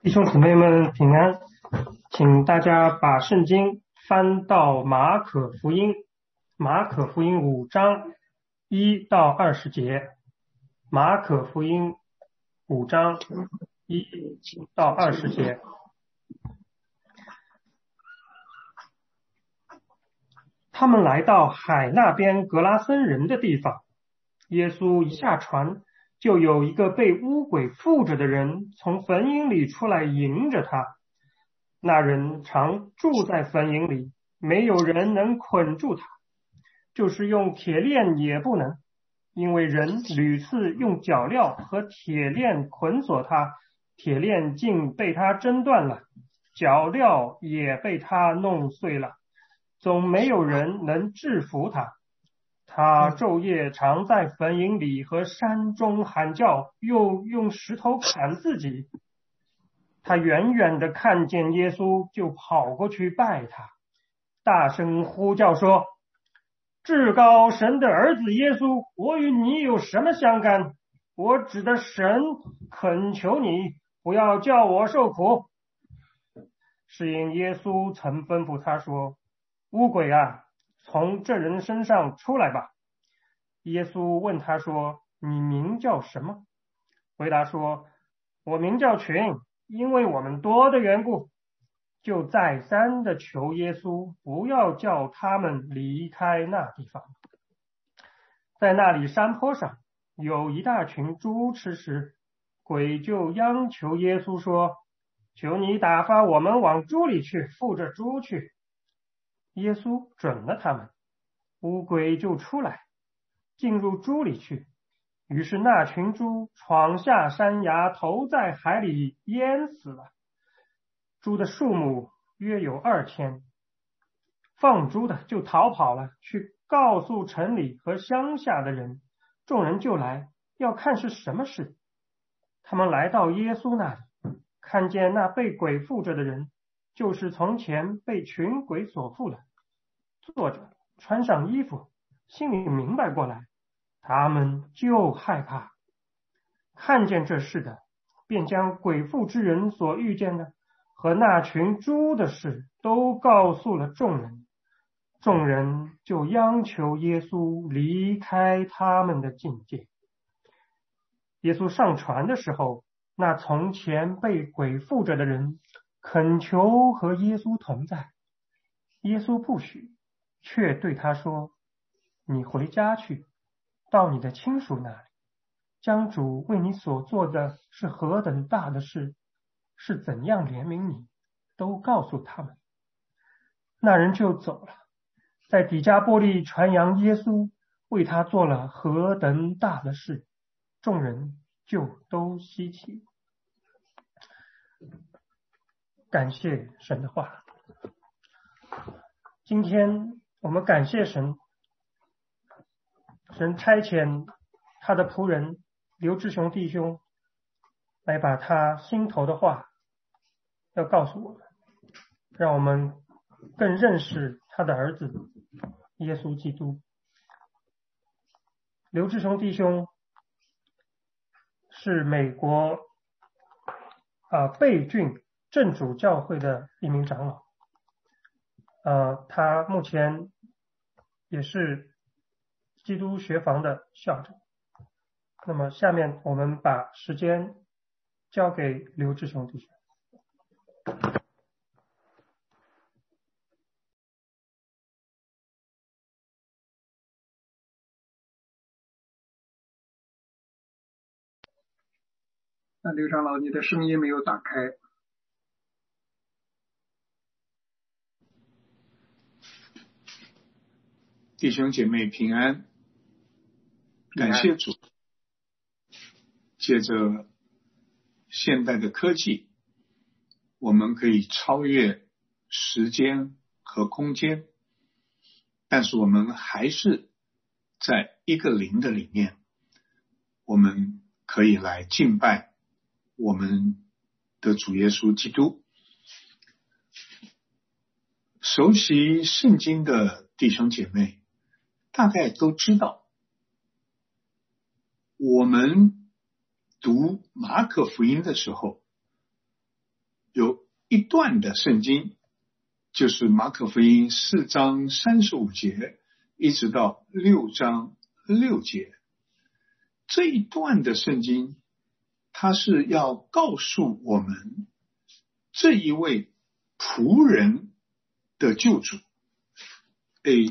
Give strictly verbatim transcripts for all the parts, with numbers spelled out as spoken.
弟兄姊妹们平安，请大家把圣经翻到马可福音，马可福音五章一到二十节，马可福音五章一到二十节。他们来到海那边格拉森人的地方，耶稣一下船，就有一个被污鬼附着的人从坟茔里出来迎着他。那人常住在坟茔里，没有人能捆住他，就是用铁链也不能，因为人屡次用脚镣和铁链捆锁他，铁链竟被他挣断了，脚镣也被他弄碎了，总没有人能制服他。他昼夜常在坟茔里和山中喊叫，又用石头砍自己。他远远地看见耶稣，就跑过去拜他，大声呼叫说：至高神的儿子耶稣，我与你有什么相干？我指的神恳求你，不要叫我受苦。是因耶稣曾吩咐他说：污鬼啊，从这人身上出来吧。耶稣问他说：你名叫什么？回答说：我名叫群，因为我们多的缘故。就再三的求耶稣不要叫他们离开那地方。在那里山坡上有一大群猪吃食，鬼就央求耶稣说：求你打发我们往猪里去，附着猪去。耶稣准了他们，污鬼就出来，进入猪里去。于是那群猪闯下山崖，投在海里，淹死了。猪的数目约有二千。放猪的就逃跑了，去告诉城里和乡下的人。众人就来，要看是什么事。他们来到耶稣那里，看见那被鬼附着的人，就是从前被群鬼所附的，坐着穿上衣服，心里明白过来，他们就害怕。看见这事的，便将鬼附之人所遇见的和那群猪的事都告诉了众人。众人就央求耶稣离开他们的境界。耶稣上船的时候，那从前被鬼附着的人恳求和耶稣同在，耶稣不许，却对他说：你回家去，到你的亲属那里，将主为你所做的是何等大的事，是怎样怜悯你，都告诉他们。那人就走了，在底加波利传扬耶稣为他做了何等大的事，众人就都稀奇。感谢神的话。今天我们感谢神，神差遣他的仆人刘志雄弟兄来把他心头的话要告诉我们，让我们更认识他的儿子耶稣基督。刘志雄弟兄是美国啊贝郡正主教会的一名长老，呃，他目前也是基督学房的校长。那么下面我们把时间交给刘志雄弟兄。 那刘长老，你的声音没有打开。 弟兄姐妹平安，感谢主。借着现代的科技，我们可以超越时间和空间，但是我们还是在一个灵的里面，我们可以来敬拜我们的主耶稣基督。熟悉圣经的弟兄姐妹大概都知道，我们读马可福音的时候， 有一段的圣经，就是马可福音四章三十五节一直到六章六节。这一段的圣经，它是要告诉我们这一位仆人的救主， A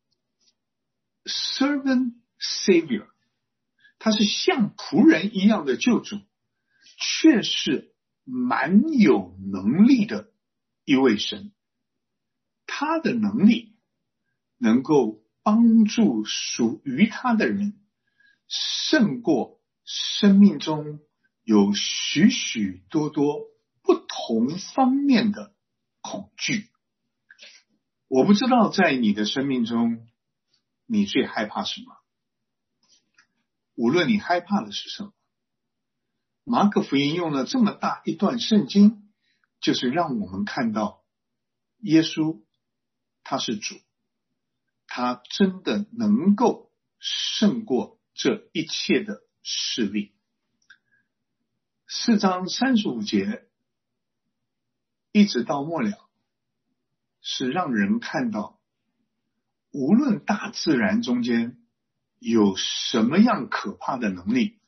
servant savior， 他是像仆人一样的救主，却是蛮有能力的一位神。他的能力能够帮助属于他的人胜过生命中有许许多多不同方面的恐惧。我不知道在你的生命中你最害怕什么，无论你害怕的是什么，马可福音用了这么大一段圣经，就是让我们看到耶稣他是主，他真的能够胜过这一切的势力。四章三十五节一直到末了，是让人看到无论大自然中间有什么样可怕的能力，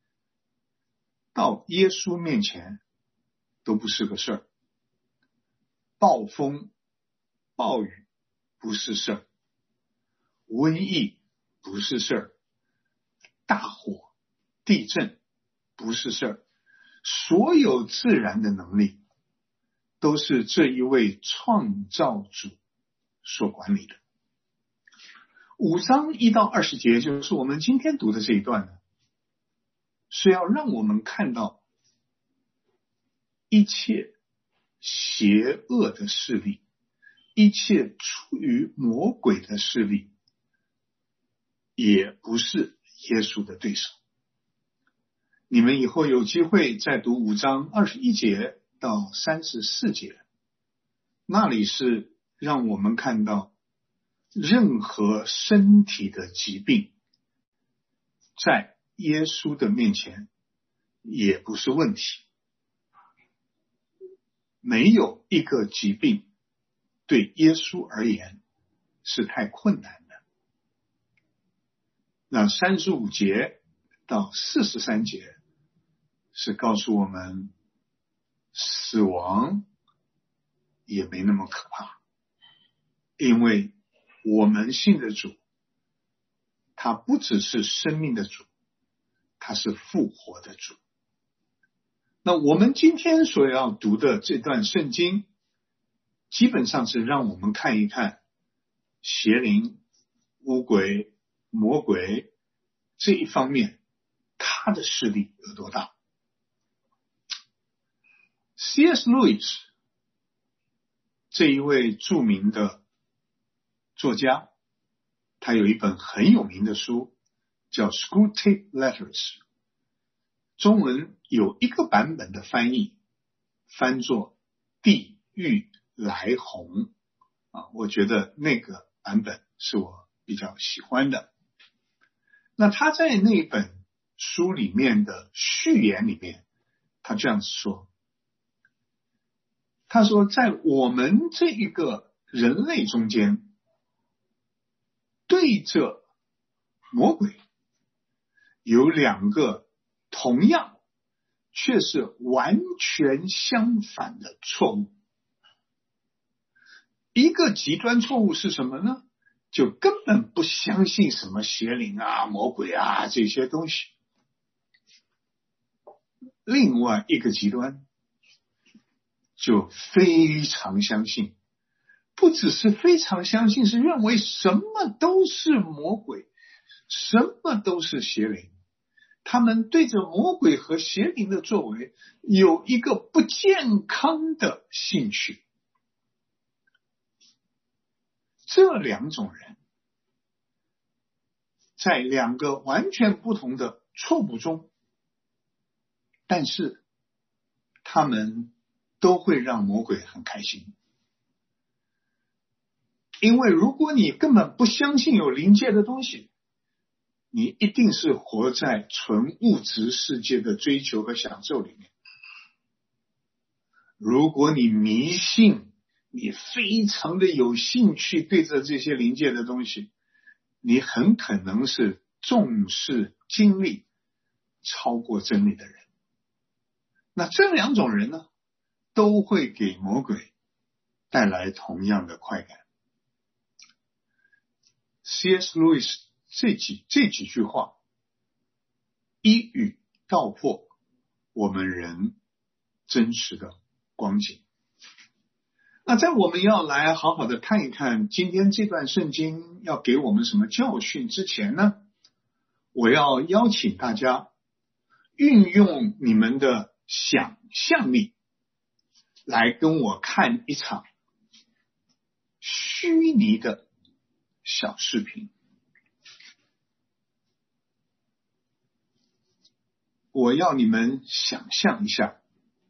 到耶稣面前都不是个事儿。暴风暴雨不是事儿，瘟疫不是事儿，大火地震不是事儿，所有自然的能力都是这一位创造主所管理的。五章一到二十节就是我们今天读的这一段呢，是要让我们看到一切邪恶的势力，一切出于魔鬼的势力，也不是耶稣的对手。你们以后有机会再读五章二十一节到三十四节，那里是让我们看到任何身体的疾病在耶稣的面前也不是问题。没有一个疾病对耶稣而言是太困难的。那三十五节到四十三节是告诉我们死亡也没那么可怕，因为我们信的主，他不只是生命的主，他是复活的主。那我们今天所要读的这段圣经，基本上是让我们看一看邪灵、污鬼、魔鬼这一方面他的势力有多大。C S Lewis 这一位著名的作家，他有一本很有名的书叫 Screwtape Letters， 中文有一个版本的翻译翻作地狱来鸿啊，我觉得那个版本是我比较喜欢的。那他在那本书里面的序言里面，他这样说，他说在我们这一个人类中间，对着魔鬼有两个同样却是完全相反的错误。一个极端错误是什么呢？就根本不相信什么邪灵啊、魔鬼啊这些东西。另外一个极端就非常相信，不只是非常相信，是认为什么都是魔鬼，什么都是邪灵。他们对着魔鬼和邪灵的作为有一个不健康的兴趣。这两种人在两个完全不同的错误中，但是他们都会让魔鬼很开心。因为如果你根本不相信有灵界的东西，你一定是活在纯物质世界的追求和享受里面。 如果你迷信，你非常的有兴趣对着这些灵界的东西，你很可能是重视经历超过真理的人。那这两种人呢，都会给魔鬼带来同样的快感。C S. Lewis 这几这几句话一语道破我们人真实的光景。那在我们要来好好的看一看今天这段圣经要给我们什么教训之前呢，我要邀请大家运用你们的想象力来跟我看一场虚拟的小视频。我要你们想象一下，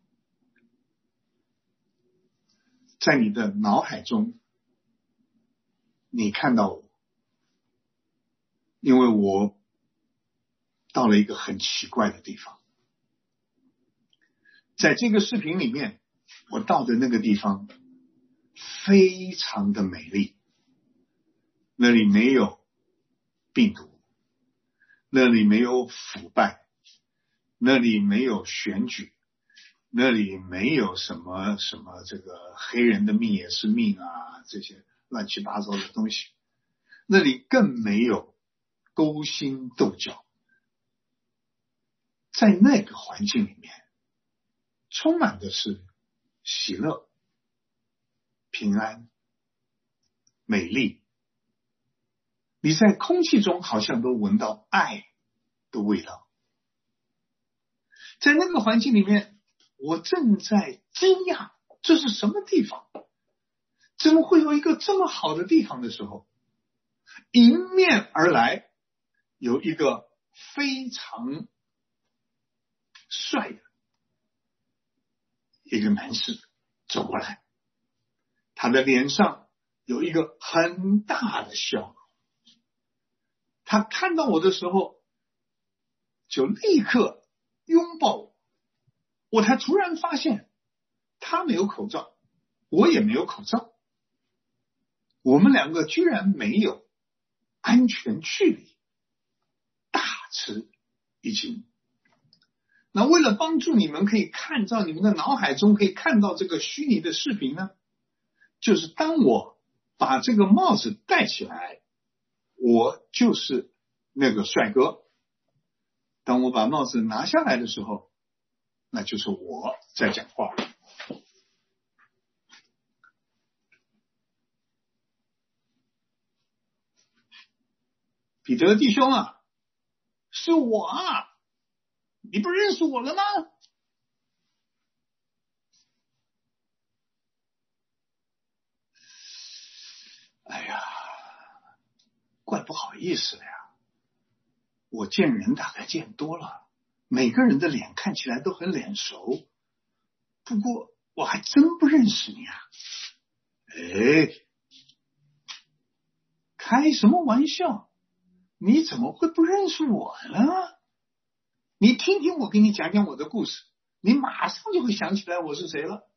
在你的脑海中你看到我，因为我到了一个很奇怪的地方。在这个视频里面，我到的那个地方非常的美丽，那里没有病毒，那里没有腐败，那里没有选举，那里没有什么什么这个黑人的命也是命啊，这些乱七八糟的东西，那里更没有勾心斗角。在那个环境里面，充满的是喜乐、平安、美丽。你在空气中好像都闻到爱的味道。在那个环境里面，我正在惊讶，这是什么地方？怎么会有一个这么好的地方的时候，迎面而来有一个非常帅的一个男士走过来，他的脸上有一个很大的笑容。他看到我的时候就立刻拥抱我，我才突然发现他没有口罩，我也没有口罩，我们两个居然没有安全距离，大吃一惊。那为了帮助你们可以看到，你们的脑海中可以看到这个虚拟的视频呢，就是当我把这个帽子戴起来，我就是那个帅哥。当我把帽子拿下来的时候，那就是我在讲话。彼得弟兄啊，是我啊，你不认识我了吗？哎呀，怪不好意思的呀。我见人大概见多了，每个人的脸看起来都很脸熟，不过我还真不认识你啊。哎，开什么玩笑？你怎么会不认识我呢？你听听我给你讲讲我的故事，你马上就会想起来我是谁了，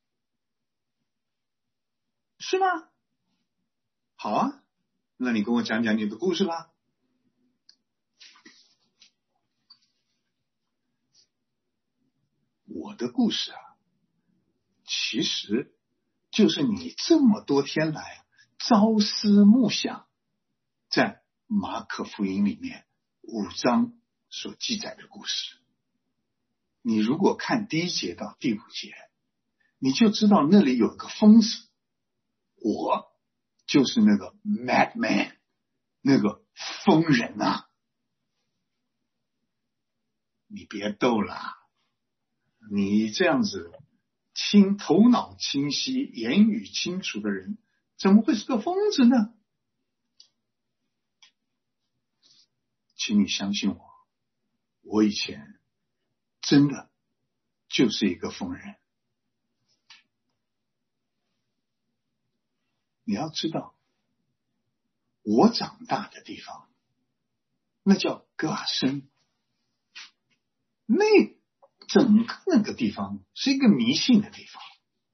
是吗？好啊，那你跟我讲讲你的故事吧。我的故事啊，其实就是你这么多天来朝思暮想，在马可福音里面五章所记载的故事。你如果看第一节到第五节，你就知道那里有个疯子，我就是那个 madman， 那个疯人啊。你别逗了，你这样子清头脑清晰、言语清楚的人，怎么会是个疯子呢？请你相信我，我以前真的就是一个疯人。你要知道，我长大的地方那叫格瓦森，那整个那个地方是一个迷信的地方。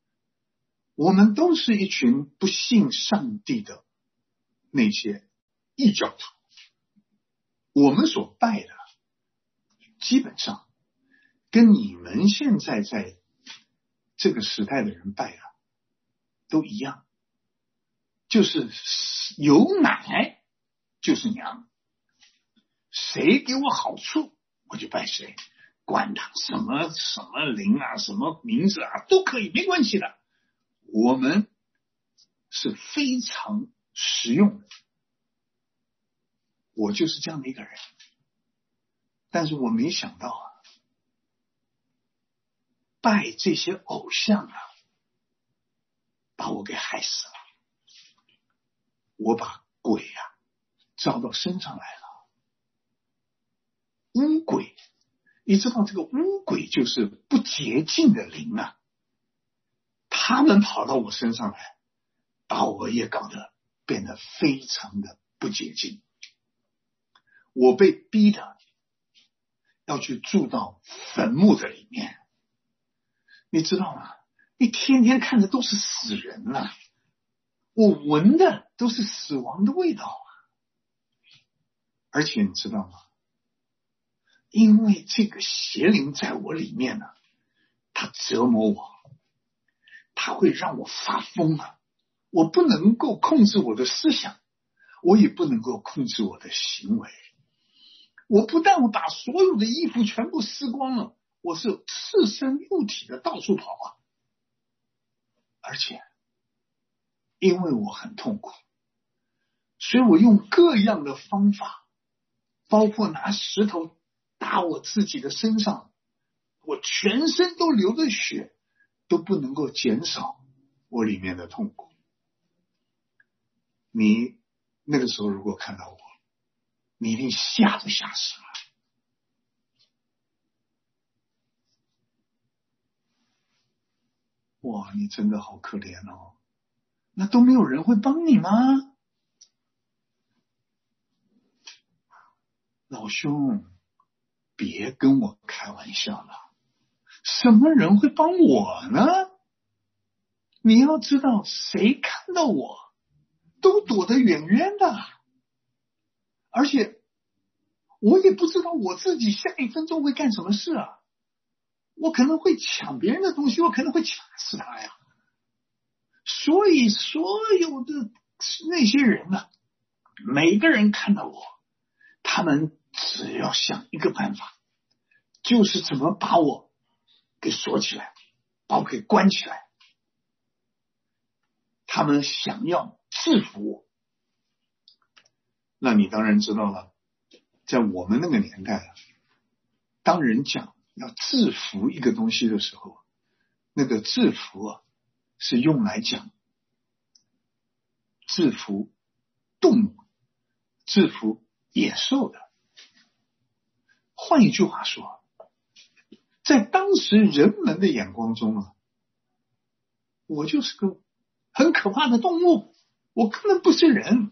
我们都是一群不信上帝的那些异教徒，我们所拜的基本上跟你们现在在这个时代的人拜的都一样，就是有奶就是娘，谁给我好处我就拜谁，管他什么什么灵啊，什么名字啊都可以，没关系的。我们是非常实用的，我就是这样的一个人。但是我没想到啊，拜这些偶像啊，把我给害死了。我把鬼啊招到身上来了。污鬼，你知道这个污鬼就是不洁净的灵啊，他们跑到我身上来，把我也搞得变得非常的不洁净。我被逼的要去住到坟墓的里面，你知道吗？你天天看的都是死人啊，我闻的都是死亡的味道啊。而且你知道吗？因为这个邪灵在我里面呢，它折磨我，它会让我发疯啊！我不能够控制我的思想，我也不能够控制我的行为。我不但我把所有的衣服全部撕光了，我是赤身露体的到处跑啊！而且因为我很痛苦，所以我用各样的方法，包括拿石头打我自己的身上，我全身都流着血，都不能够减少我里面的痛苦。你那个时候如果看到我，你一定吓都吓死了。哇，你真的好可怜哦，那都没有人会帮你吗？老兄，别跟我开玩笑了，什么人会帮我呢？你要知道，谁看到我都躲得远远的，而且我也不知道我自己下一分钟会干什么事啊！我可能会抢别人的东西，我可能会抢死他呀。所以所有的那些人呢，每个人看到我，他们只要想一个办法，就是怎么把我给锁起来，把我给关起来。他们想要制服我。那你当然知道了，在我们那个年代，当人讲要制服一个东西的时候，那个制服啊，是用来讲制服动物、制服野兽的。换一句话说，在当时人们的眼光中啊，我就是个很可怕的动物，我根本不是人。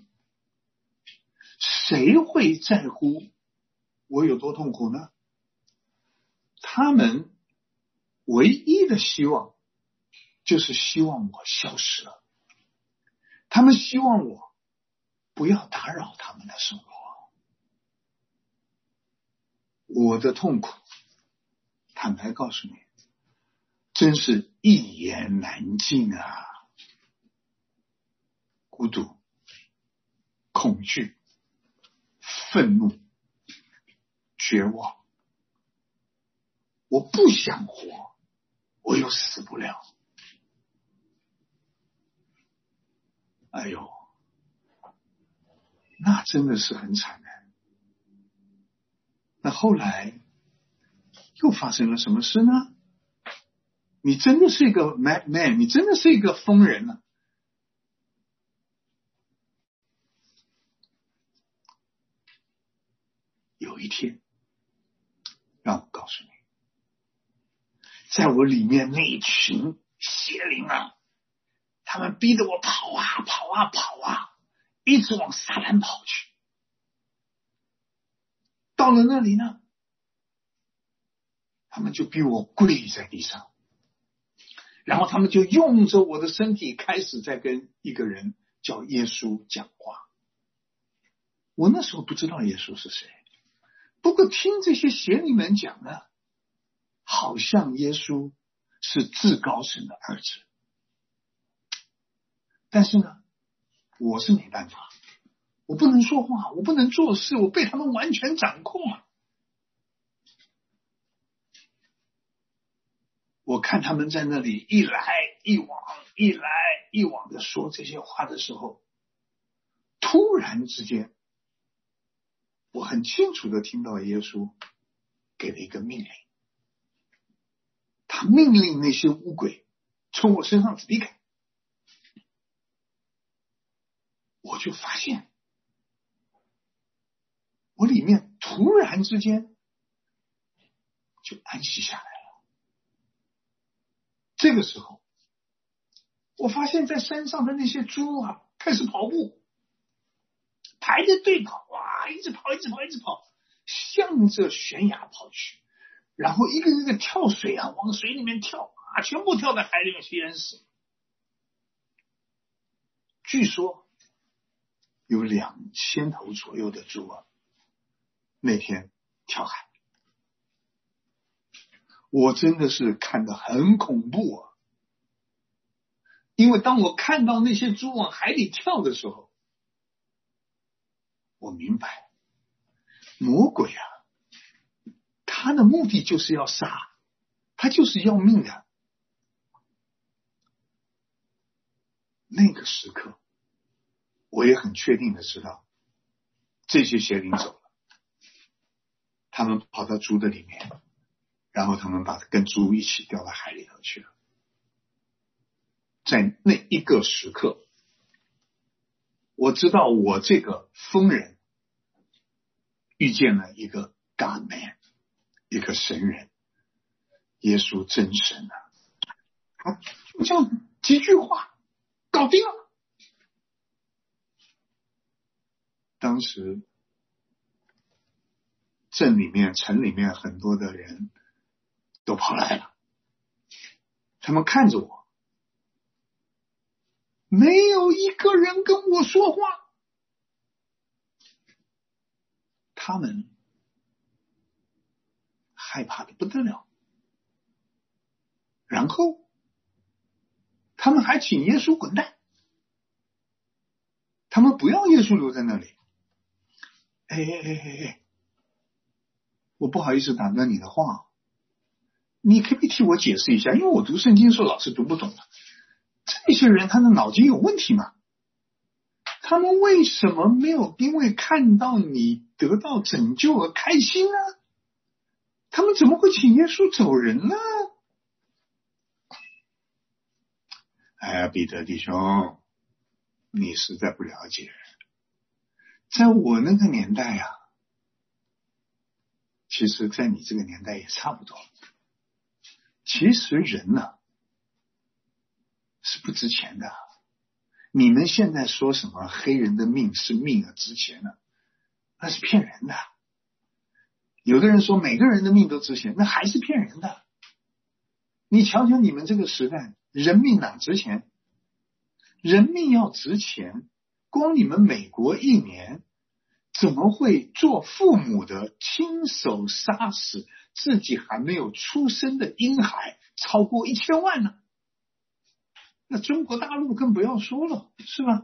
谁会在乎我有多痛苦呢？他们唯一的希望就是希望我消失了，他们希望我不要打扰他们的生活。我的痛苦，坦白告诉你，真是一言难尽啊！孤独、恐惧、愤怒、绝望，我不想活，我又死不了。哎呦，那真的是很惨的。那后来又发生了什么事呢？你真的是一个 madman， 你真的是一个疯人啊！有一天，让我告诉你，在我里面那一群邪灵啊，他们逼着我跑啊跑啊跑啊，一直往撒旦跑去。到了那里呢，他们就逼我跪在地上， 然后他们就用着我的身体开始在跟一个人叫耶稣讲话。我那时候不知道耶稣是谁，不过听这些邪灵们讲呢，好像耶稣是至高神的儿子。但是呢，我是没办法，我不能说话，我不能做事，我被他们完全掌控啊。我看他们在那里一来一往，一来一往的说这些话的时候，突然之间，我很清楚的听到耶稣给了一个命令，他命令那些污鬼从我身上离开。我就发现，我里面突然之间就安息下来了。这个时候，我发现在山上的那些猪啊，开始跑步，排着队跑，哇，一直跑，一直跑，一直跑，向着悬崖跑去，然后一个一个跳水啊，往水里面跳啊，全部跳在海里面去淹死。据说有两千头左右的猪啊，那天跳海。我真的是看得很恐怖啊！因为当我看到那些猪往海里跳的时候，我明白，魔鬼啊，他的目的就是要杀，他就是要命的。那个时刻，我也很确定的知道，这些邪灵走了，他们跑到猪的里面，然后他们把跟猪一起掉到海里头去了。在那一个时刻，我知道我这个疯人遇见了一个 God Man， 一个神人，耶稣真神啊！他就这样几句话搞定了。当时镇里面、城里面很多的人都跑来了，他们看着我，没有一个人跟我说话，他们害怕的不得了，然后他们还请耶稣滚蛋，他们不要耶稣留在那里。哎哎哎哎哎，我不好意思打断你的话，你可不可以替我解释一下？因为我读圣经的时候老是读不懂的，这些人他的脑筋有问题吗？他们为什么没有因为看到你得到拯救而开心呢？他们怎么会请耶稣走人呢？哎呀，彼得弟兄，你实在不了解，在我那个年代啊，其实在你这个年代也差不多。其实人呢、啊、是不值钱的。你们现在说什么黑人的命是命啊值钱呢、啊？那是骗人的。有的人说每个人的命都值钱，那还是骗人的。你瞧瞧你们这个时代，人命哪值钱？人命要值钱，光你们美国一年怎么会做父母的亲手杀死自己还没有出生的婴孩超过一千万呢？那中国大陆更不要说了，是吧？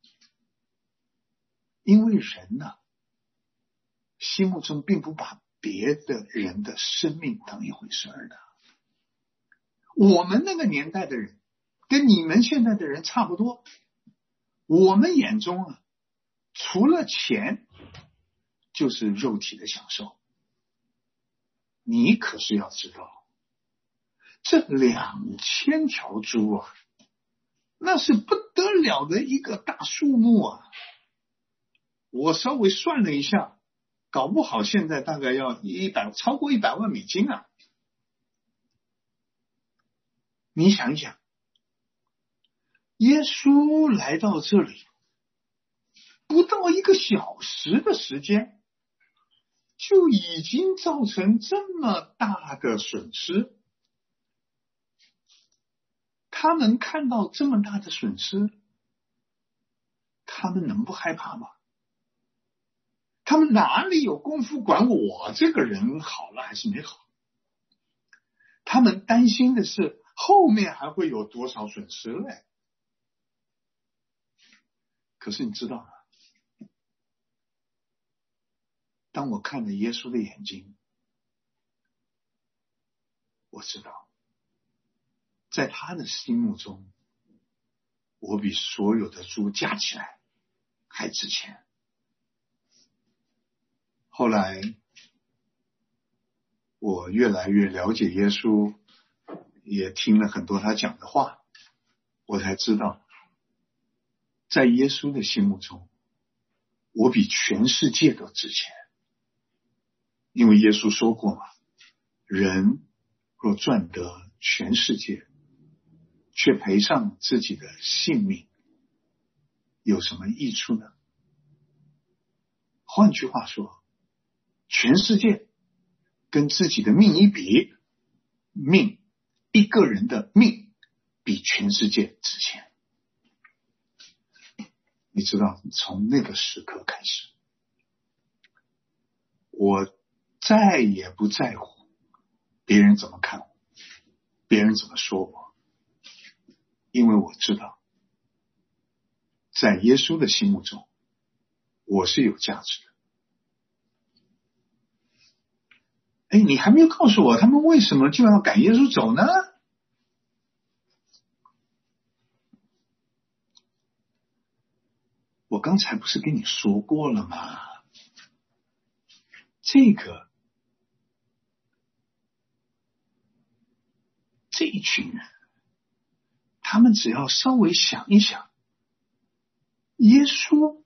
因为人呢、啊，心目中并不把别的人的生命当一回事儿的。我们那个年代的人跟你们现在的人差不多，我们眼中啊，除了钱就是肉体的享受。你可是要知道，这两千条猪啊，那是不得了的一个大数目啊！我稍微算了一下，搞不好现在大概要一百超过一百万美金啊！你想一想，耶稣来到这里，不到一个小时的时间，就已经造成这么大的损失。 他们看到这么大的损失，他们能不害怕吗？他们哪里有功夫管我这个人好了还是没好？他们担心的是后面还会有多少损失嘞。可是你知道吗？当我看着耶稣的眼睛，我知道在他的心目中，我比所有的猪加起来还值钱。后来我越来越了解耶稣，也听了很多他讲的话，我才知道在耶稣的心目中，我比全世界都值钱。因为耶稣说过嘛，人若赚得全世界，却赔上自己的性命，有什么益处呢？换句话说，全世界跟自己的命一比，命，一个人的命比全世界值钱。你知道，从那个时刻开始，我再也不在乎别人怎么看我，别人怎么说我，因为我知道在耶稣的心目中，我是有价值的。哎，你还没有告诉我他们为什么就要赶耶稣走呢？我刚才不是跟你说过了吗？这个这一群人，他们只要稍微想一想，耶稣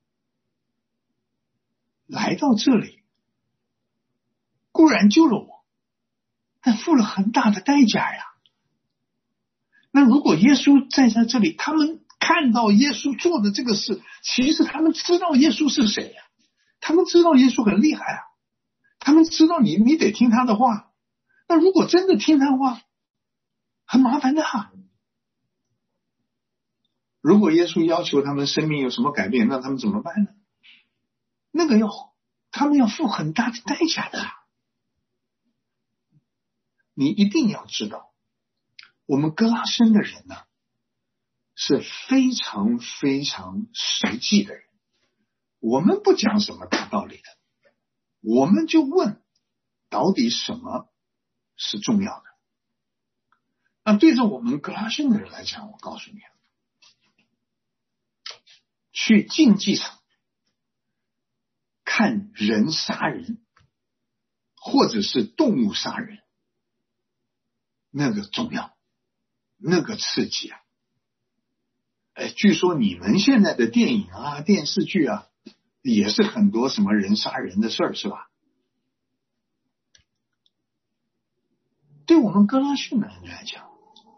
来到这里固然救了我，但付了很大的代价呀。那如果耶稣在在这里，他们看到耶稣做的这个事，其实他们知道耶稣是谁呀？他们知道耶稣很厉害啊，他们知道你你得听他的话。那如果真的听他的话，很麻烦的啊。如果耶稣要求他们生命有什么改变，那他们怎么办呢？那个要他们要付很大的代价的。你一定要知道，我们哥拉森的人呢，是非常非常实际的人。我们不讲什么大道理的，我们就问到底什么是重要的。那对着我们哥拉森的人来讲，我告诉你，去竞技场看人杀人，或者是动物杀人，那个重要，那个刺激啊！哎，据说你们现在的电影啊、电视剧啊，也是很多什么人杀人的事儿，是吧？对我们哥拉汛的人来讲，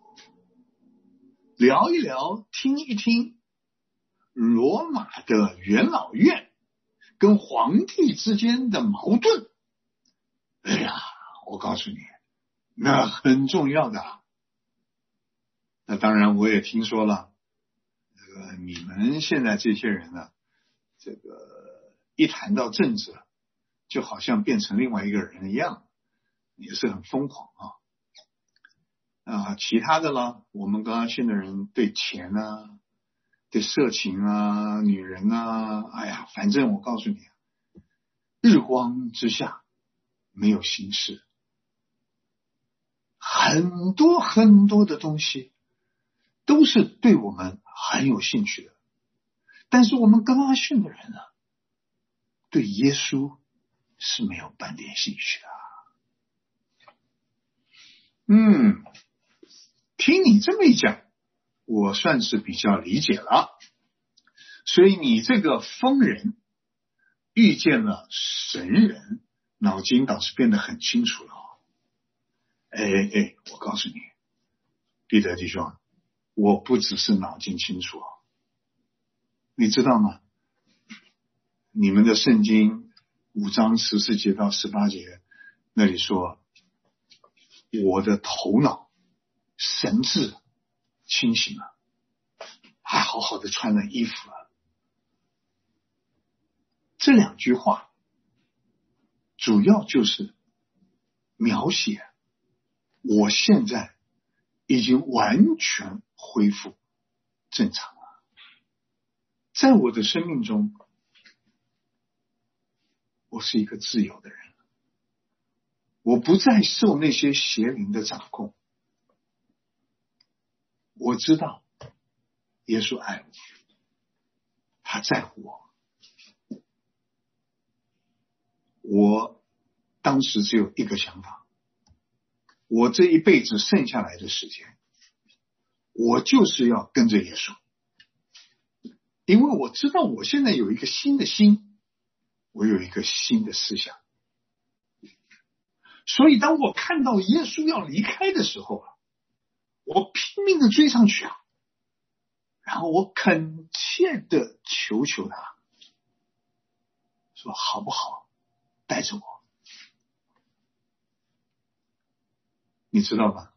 聊一聊，听一听罗马的元老院跟皇帝之间的矛盾，哎呀，我告诉你，那很重要的。那当然我也听说了，这个你们现在这些人呢，这个一谈到政治就好像变成另外一个人一样，也是很疯狂啊。啊，其他的呢，我们刚刚现在人对钱啊，对色情啊，女人啊，哎呀，反正我告诉你，日光之下没有新事，很多很多的东西都是对我们很有兴趣的，但是我们哥拉汛的人呢，对耶稣是没有半点兴趣的。嗯，听你这么一讲，我算是比较理解了。所以你这个疯人遇见了神人，脑筋倒是变得很清楚了。哎哎，我告诉你，彼得弟兄，我不只是脑筋清楚，你知道吗？你们的圣经五章十四节到十八节那里说，我的头脑神智清醒了，还好好的穿了衣服了。这两句话主要就是描写我现在已经完全恢复正常了，在我的生命中，我是一个自由的人，我不再受那些邪灵的掌控。我知道耶稣爱我，他在乎我。我当时只有一个想法，我这一辈子剩下来的时间，我就是要跟着耶稣，因为我知道我现在有一个新的心，我有一个新的思想。所以当我看到耶稣要离开的时候，我拼命的追上去啊，然后我恳切的求求他，说好不好带着我。你知道吗？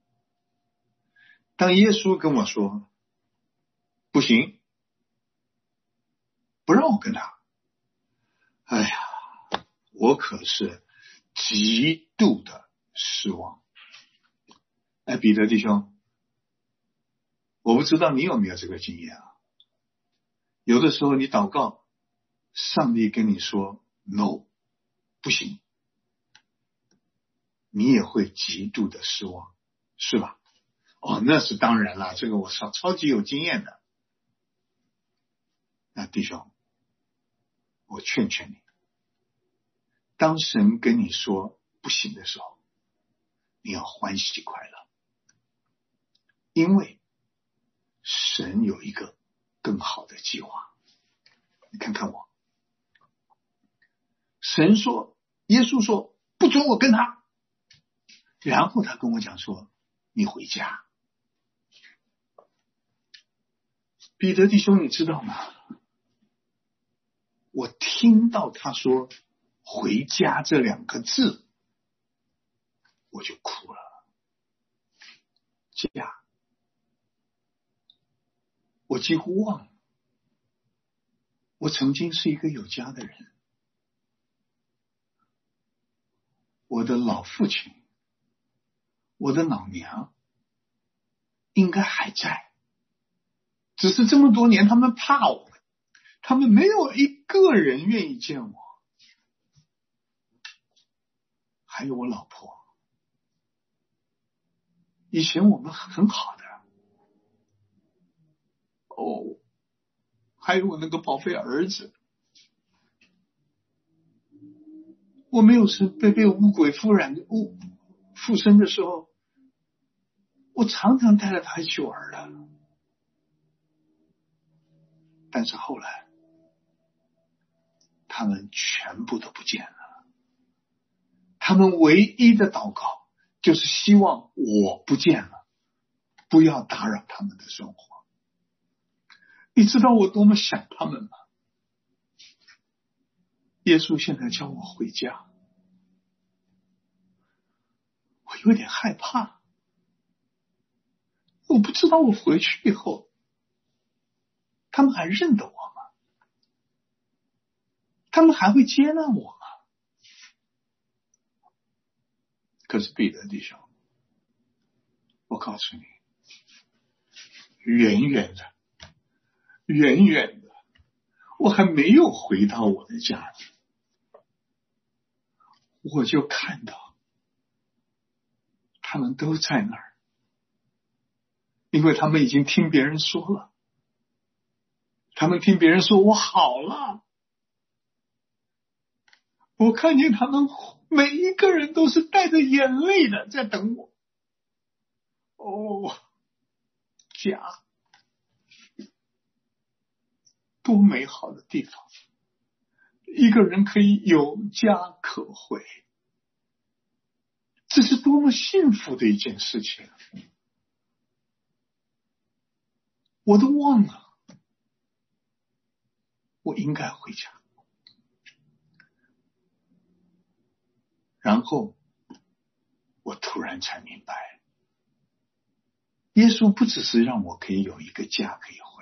当耶稣跟我说不行，不让我跟他，哎呀，我可是极度的失望。哎，彼得弟兄，我不知道你有没有这个经验啊？有的时候你祷告，上帝跟你说 no， 不行，你也会极度的失望，是吧？哦，那是当然了，这个我超超级有经验的。那弟兄，我劝劝你，当神跟你说不行的时候，你要欢喜快乐，因为神有一个更好的计划。你看看我，神说，耶稣说不准我跟他，然后他跟我讲说你回家。彼得弟兄，你知道吗？我听到他说回家这两个字，我就哭了。家，我几乎忘了我曾经是一个有家的人。我的老父亲，我的老娘应该还在，只是这么多年他们怕我，他们没有一个人愿意见我。还有我老婆，以前我们很好的。哦，还有我那个宝贝儿子，我没有生被被污鬼附染污附身的时候，我常常带着他一起玩的。但是后来他们全部都不见了。他们唯一的祷告就是希望我不见了，不要打扰他们的生活。你知道我多么想他们吗？耶稣现在叫我回家，我有点害怕。我不知道我回去以后，他们还认得我吗？他们还会接纳我吗？可是彼得弟兄，我告诉你，远远的，远远的，我还没有回到我的家里，我就看到他们都在那儿，因为他们已经听别人说了，他们听别人说我好了，我看见他们每一个人都是带着眼泪的在等我。哦，家，多美好的地方，一个人可以有家可回，这是多么幸福的一件事情。我都忘了我应该回家。然后我突然才明白， 耶稣不只是让我可以有一个家可以回，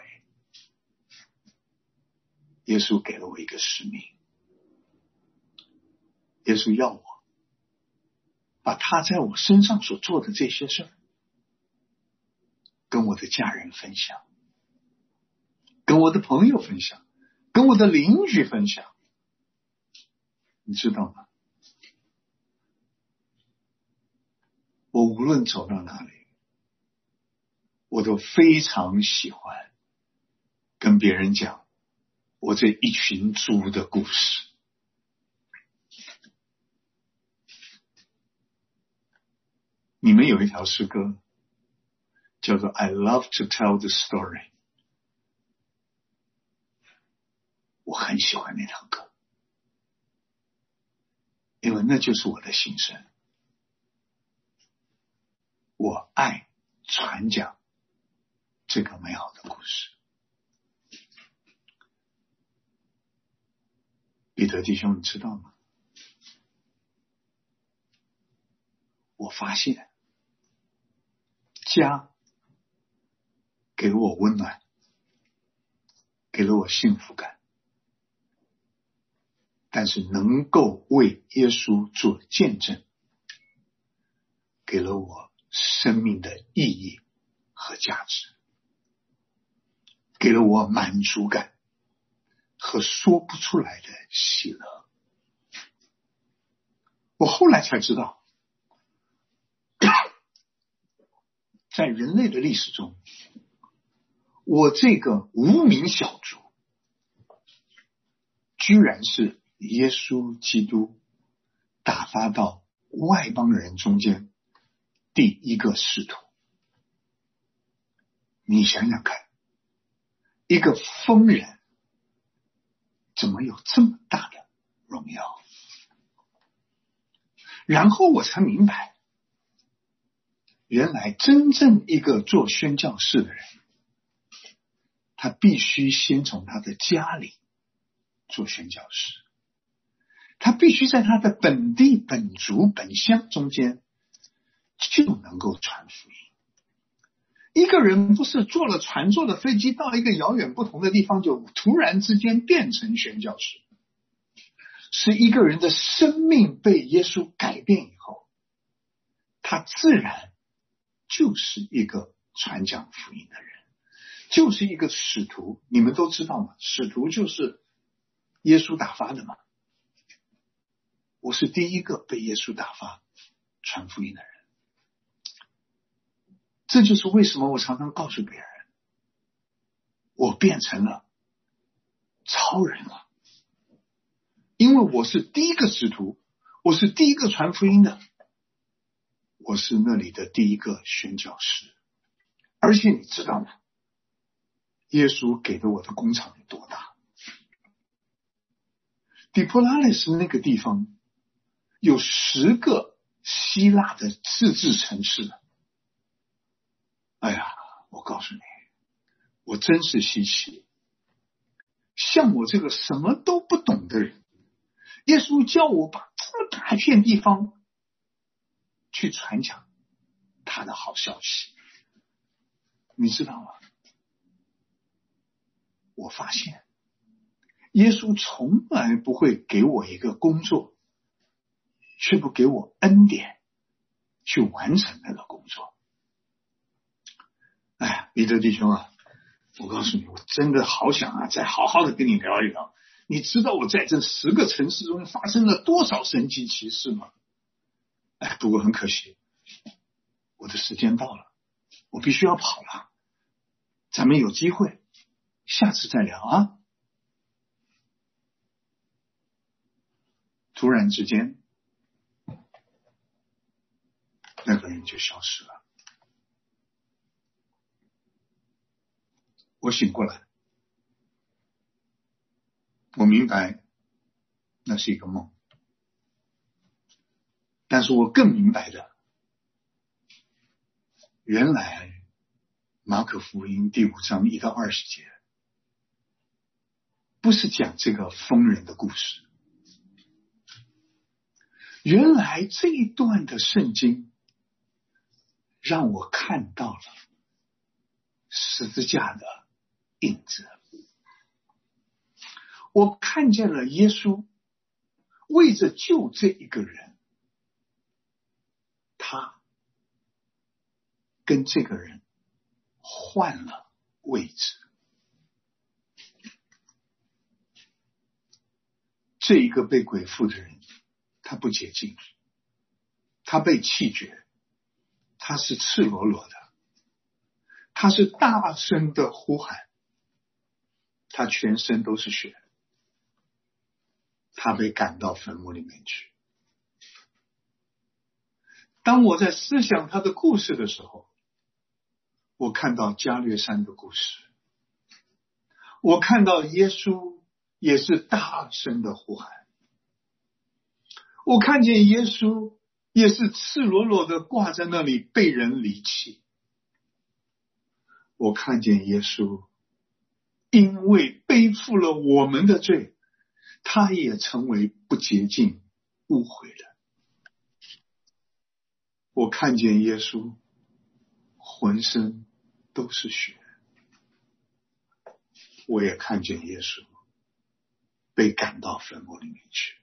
耶稣给了我一个使命。耶稣要我把他在我身上所做的这些事跟我的家人分享，跟我的朋友分享，跟我的邻居分享。你知道吗？我无论走到哪里，我都非常喜欢跟别人讲我这一群猪的故事。你们有一条诗歌叫做 I love to tell the story， 我很喜欢那条歌，因为那就是我的心声。我爱传讲这个美好的故事。彼得弟兄，你知道吗？我发现家给了我温暖，给了我幸福感，但是能够为耶稣做见证，给了我生命的意义和价值，给了我满足感和说不出来的喜乐。我后来才知道，在人类的历史中，我这个无名小卒居然是耶稣基督打发到外邦人中间第一个使徒。你想想看，一个疯人怎么有这么大的荣耀？然后我才明白，原来真正一个做宣教士的人，他必须先从他的家里做宣教士，他必须在他的本地本族本乡中间就能够传福音。一个人不是坐了船坐了飞机到一个遥远不同的地方就突然之间变成宣教士，是一个人的生命被耶稣改变以后，他自然就是一个传讲福音的人，就是一个使徒。你们都知道吗？使徒就是耶稣打发的嘛。我是第一个被耶稣打发传福音的人。这就是为什么我常常告诉别人，我变成了超人了，因为我是第一个使徒，我是第一个传福音的，我是那里的第一个宣教士。而且你知道吗？耶稣给了我的工厂有多大？底波拉利斯那个地方有十个希腊的自治城市。哎呀，我告诉你，我真是稀奇。像我这个什么都不懂的人，耶稣叫我把这么大一片地方去传讲他的好消息。你知道吗？我发现耶稣从来不会给我一个工作，却不给我恩典去完成那个工作。哎呀，彼得弟兄啊，我告诉你，我真的好想啊，再好好的跟你聊一聊。你知道我在这十个城市中发生了多少神迹奇事吗？哎，不过很可惜，我的时间到了，我必须要跑了。咱们有机会下次再聊啊。突然之间，那个人就消失了。我醒过来，我明白那是一个梦，但是我更明白的，原来马可福音第五章一到二十节不是讲这个疯人的故事，原来这一段的圣经让我看到了十字架的印子。我看见了耶稣为着救这一个人，他跟这个人换了位置。这一个被鬼附的人，他不洁净，他被弃绝，他是赤裸裸的，他是大声的呼喊，他全身都是血，他被赶到坟墓里面去。当我在思想他的故事的时候，我看到加略山的故事，我看到耶稣也是大声的呼喊，我看见耶稣也是赤裸裸的挂在那里被人离弃，我看见耶稣因为背负了我们的罪，他也成为不洁净污秽的。我看见耶稣浑身都是血，我也看见耶稣被赶到坟墓里面去。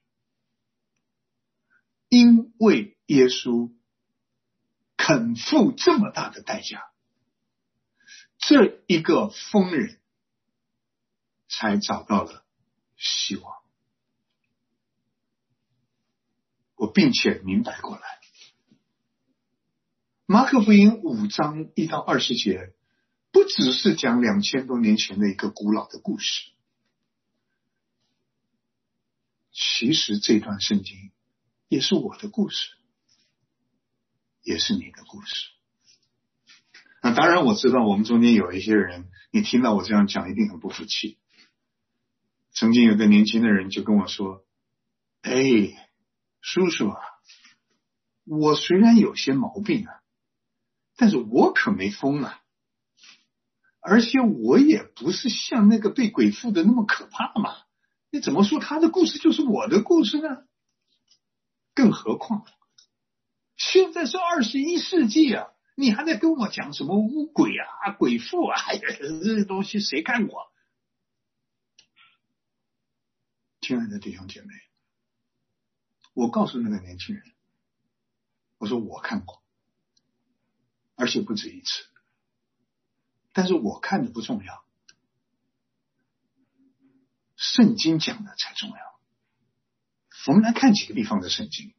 因为耶稣肯付这么大的代价，这一个疯人才找到了希望。我并且明白过来，马可福音五章一到二十节不只是讲两千多年前的一个古老的故事，其实这段圣经也是我的故事，也是你的故事。那当然我知道我们中间有一些人，你听到我这样讲一定很不服气。曾经有个年轻的人就跟我说，哎，叔叔啊，我虽然有些毛病啊，但是我可没疯啊，而且我也不是像那个被鬼附的那么可怕嘛，你怎么说他的故事就是我的故事呢？更何况现在是二十一世纪啊，你还在跟我讲什么巫鬼啊鬼附啊，哎呀，这些东西谁看过？亲爱的弟兄姐妹，我告诉那个年轻人，我说我看过，而且不止一次，但是我看的不重要，圣经讲的才重要。我们来看几个地方的圣经。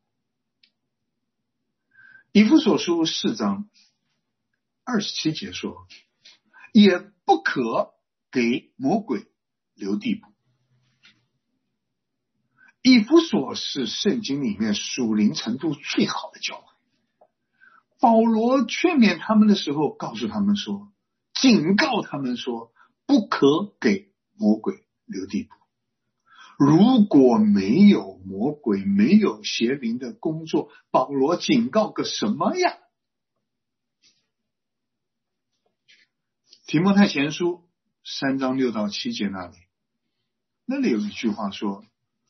以弗所书四章二十七节说，也不可给魔鬼留地步。以弗所是圣经里面属灵程度最好的教会，保罗劝勉他们的时候告诉他们说，警告他们说，不可给魔鬼留地步。如果没有魔鬼，没有邪灵的工作，保罗警告个什么呀？提摩太前书三章六到七节那里，那里有一句话说，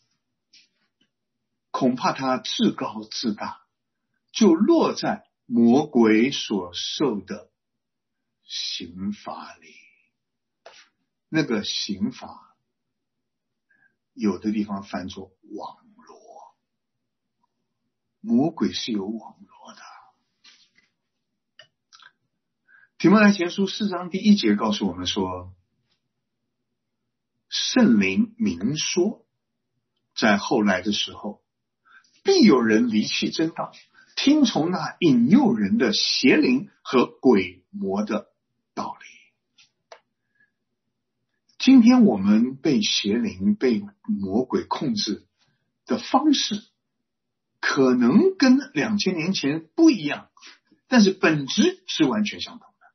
恐怕他自高自大，就落在魔鬼所受的刑罚里。那个刑罚有的地方翻作网罗，魔鬼是有网罗的。提摩太前书四章第一节告诉我们说，圣灵明说，在后来的时候，必有人离弃真道，听从那引诱人的邪灵和鬼魔的道理。今天我们被邪灵被魔鬼控制的方式可能跟两千年前不一样，但是本质是完全相同的。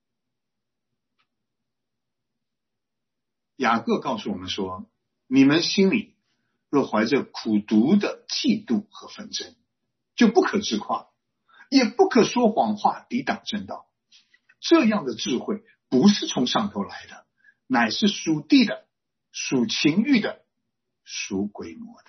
雅各告诉我们说，你们心里若怀着苦毒的嫉妒和纷争，就不可自夸，也不可说谎话抵挡真道。这样的智慧不是从上头来的，乃是属地的，属情欲的，属鬼魔的。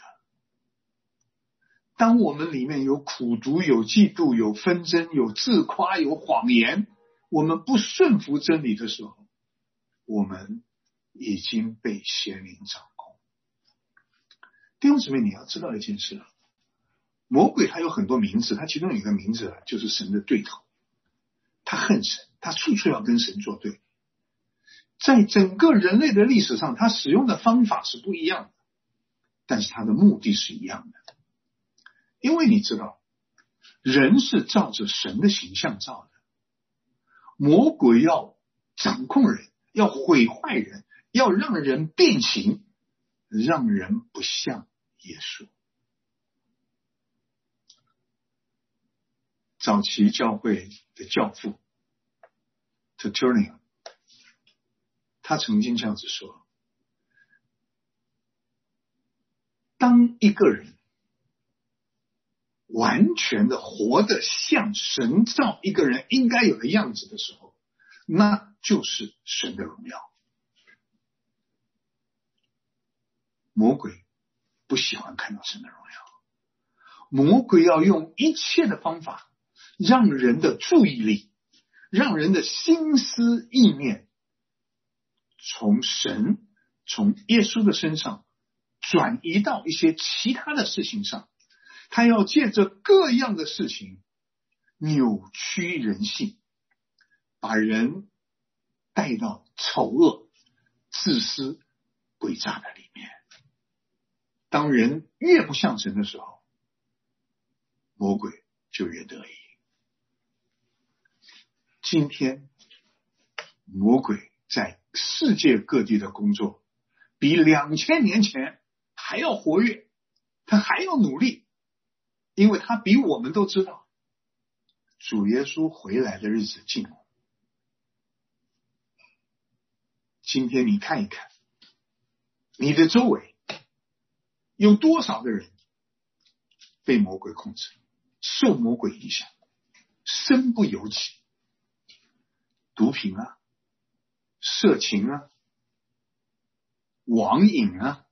当我们里面有苦毒，有嫉妒，有纷争，有自夸，有谎言， 我们不顺服真理的时候，我们已经被邪灵掌控。弟兄姊妹，你要知道一件事，魔鬼他有很多名字，他其中有一个名字就是神的对头，他恨神，他处处要跟神作对。在整个人类的历史上，他使用的方法是不一样的，但是他的目的是一样的。因为你知道，人是照着神的形象造的，魔鬼要掌控人，要毁坏人，要让人变形，让人不像耶稣。早期教会的教父 Tertullian， 他曾经这样子说，当一个人完全的活得像神造一个人应该有的样子的时候，那就是神的荣耀。魔鬼不喜欢看到神的荣耀，魔鬼要用一切的方法让人的注意力，让人的心思意念从神，从耶稣的身上转移到一些其他的事情上。他要借着各样的事情扭曲人性，把人带到丑恶、自私、诡诈的里面。当人越不像神的时候，魔鬼就越得意。今天魔鬼在世界各地的工作比两千年前还要活跃，他还要努力，因为他比我们都知道主耶稣回来的日子近了。今天你看一看你的周围有多少的人被魔鬼控制，受魔鬼影响，身不由己，毒品啊，色情啊，网瘾啊，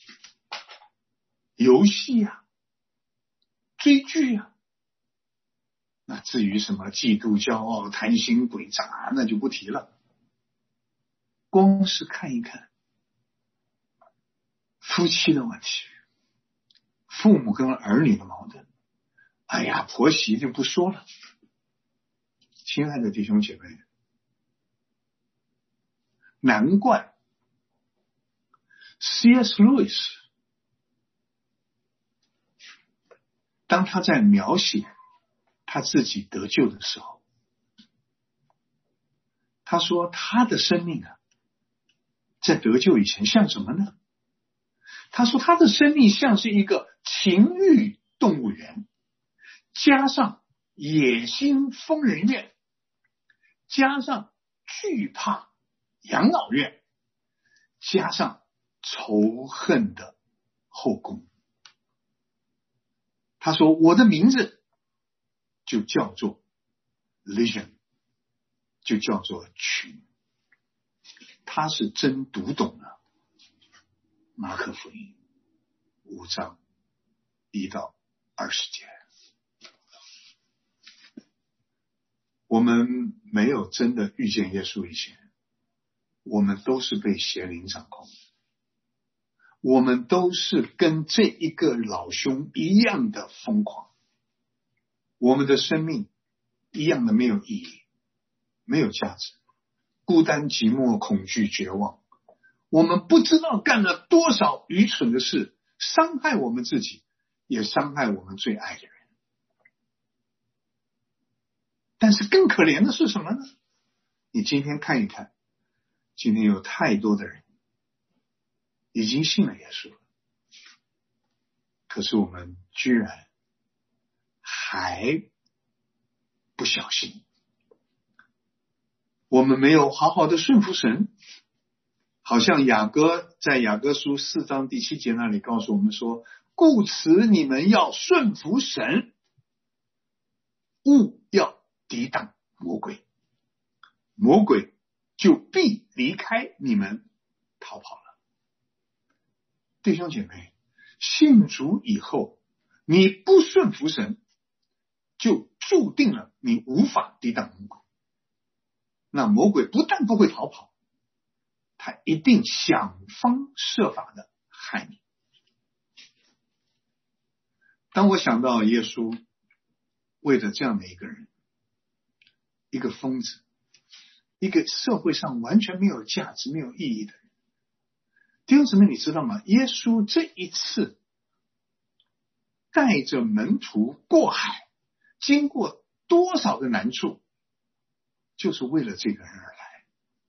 游戏啊，追剧啊，那至于什么嫉妒、骄傲、贪心、诡诈，那就不提了。光是看一看夫妻的问题，父母跟儿女的矛盾，哎呀，婆媳就不说了。亲爱的弟兄姐妹，难怪 C S 路易斯当他在描写他自己得救的时候，他说他的生命啊，在得救以前像什么呢？他说他的生命像是一个情欲动物园，加上野心疯人院，加上惧怕养老院，加上仇恨的后宫。他说我的名字就叫做 Legion， 就叫做群。他是真读懂了马可福音五章一到二十节。我们没有真的遇见耶稣以前，我们都是被邪灵掌控的，我们都是跟这一个老兄一样的疯狂，我们的生命一样的没有意义，没有价值，孤单寂寞恐惧绝望。我们不知道干了多少愚蠢的事，伤害我们自己，也伤害我们最爱的人。但是更可怜的是什么呢？你今天看一看，今天有太多的人已经信了耶稣了，可是我们居然还不小心，我们没有好好的顺服神。好像雅各在雅各书四章第七节那里告诉我们说，故此你们要顺服神，勿要抵挡魔鬼，魔鬼就必离开你们逃跑了。弟兄姐妹，信主以后你不顺服神，就注定了你无法抵挡魔鬼。 那魔鬼不但不会逃跑，他一定想方设法的害你。当我想到耶稣为了这样的一个人，一个疯子，一个社会上完全没有价值没有意义的人，弟兄姊妹，你知道吗？耶稣这一次带着门徒过海，经过多少的难处，就是为了这个人而来。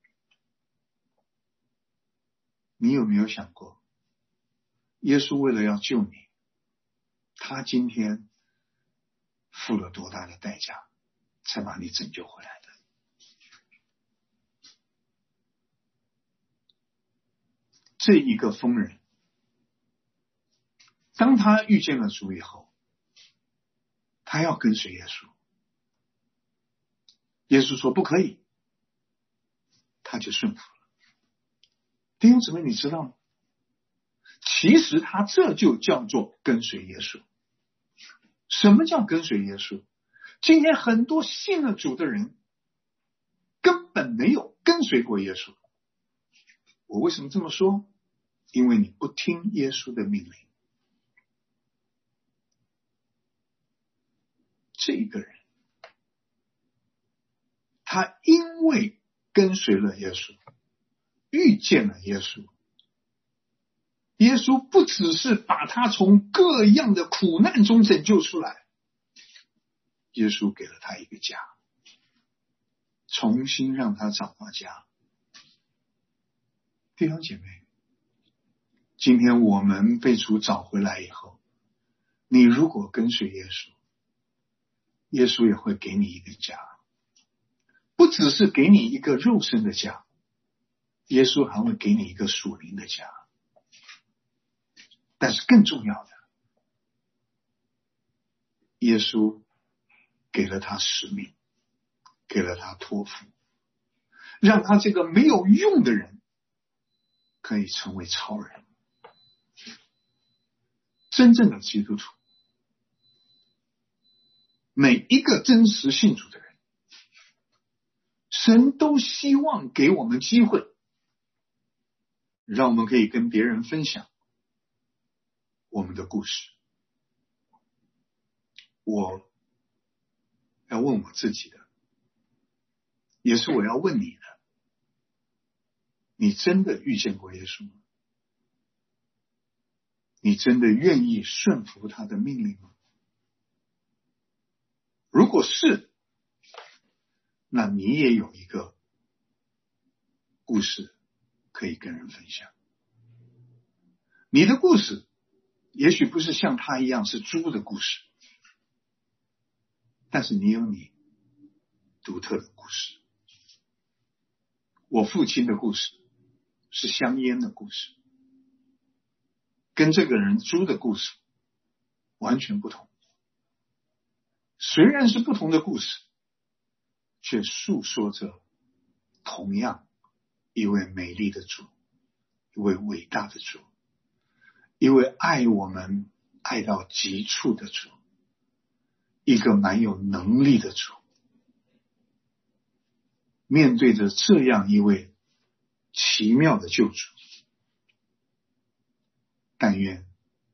你有没有想过，耶稣为了要救你，他今天付了多大的代价才把你拯救回来的？这一个疯人，当他遇见了主以后，他要跟随耶稣，耶稣说不可以，他就顺服了。弟兄姊妹，你知道吗？其实他这就叫做跟随耶稣。什么叫跟随耶稣？今天很多信了主的人根本没有跟随过耶稣。我为什么这么说？因为你不听耶稣的命令。这一个人，他因为跟随了耶稣，遇见了耶稣，耶稣不只是把他从各样的苦难中拯救出来，耶稣给了他一个家，重新让他找到家。弟兄姐妹，今天我们被主找回来以后，你如果跟随耶稣，耶稣也会给你一个家，不只是给你一个肉身的家，耶稣还会给你一个属灵的家。但是更重要的，耶稣给了他使命，给了他托付，让他这个没有用的人可以成为超人。真正的基督徒，每一个真实信主的人，神都希望给我们机会，让我们可以跟别人分享我们的故事。我要问我自己的，也是我要问你的，你真的遇见过耶稣吗？你真的愿意顺服他的命令吗？如果是，那你也有一个故事可以跟人分享。你的故事也许不是像他一样是猪的故事，但是你有你独特的故事。我父亲的故事是香烟的故事，跟这个人猪的故事完全不同。虽然是不同的故事，却诉说着同样一位美丽的主，一位伟大的主，一位爱我们爱到极处的主，一个蛮有能力的主。面对着这样一位奇妙的救主，但愿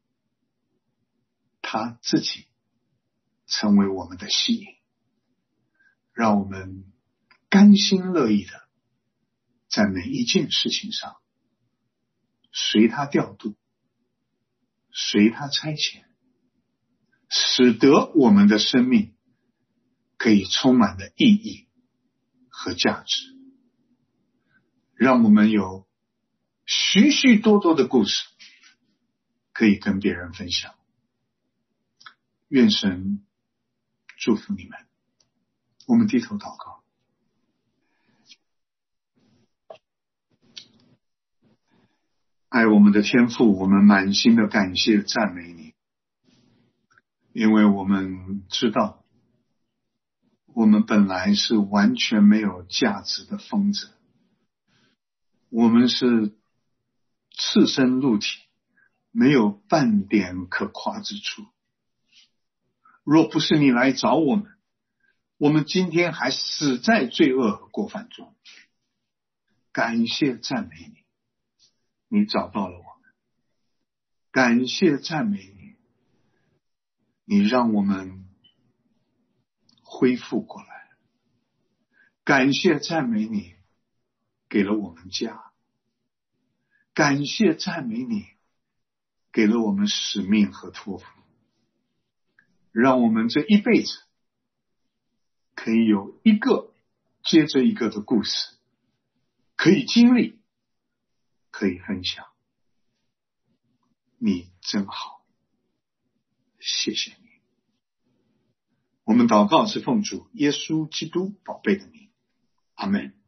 他自己成为我们的吸引，让我们甘心乐意的在每一件事情上随他调度，随他差遣，使得我们的生命可以充满了意义和价值，让我们有许许多多的故事可以跟别人分享。愿神祝福你们。我们低头祷告。爱我们的天父，我们满心的感谢赞美你，因为我们知道我们本来是完全没有价值的疯子，我们是赤身露体，没有半点可夸之处。若不是你来找我们， 我们今天还死在罪恶和过犯中。感谢赞美你，你找到了我们。感谢赞美你，你让我们恢复过来。感谢赞美你，给了我们家。感谢赞美你，给了我们使命和托付，让我们这一辈子可以有一个接着一个的故事，可以经历，可以分享。你真好，谢谢你。我们祷告是奉主耶稣基督宝贝的名，阿们。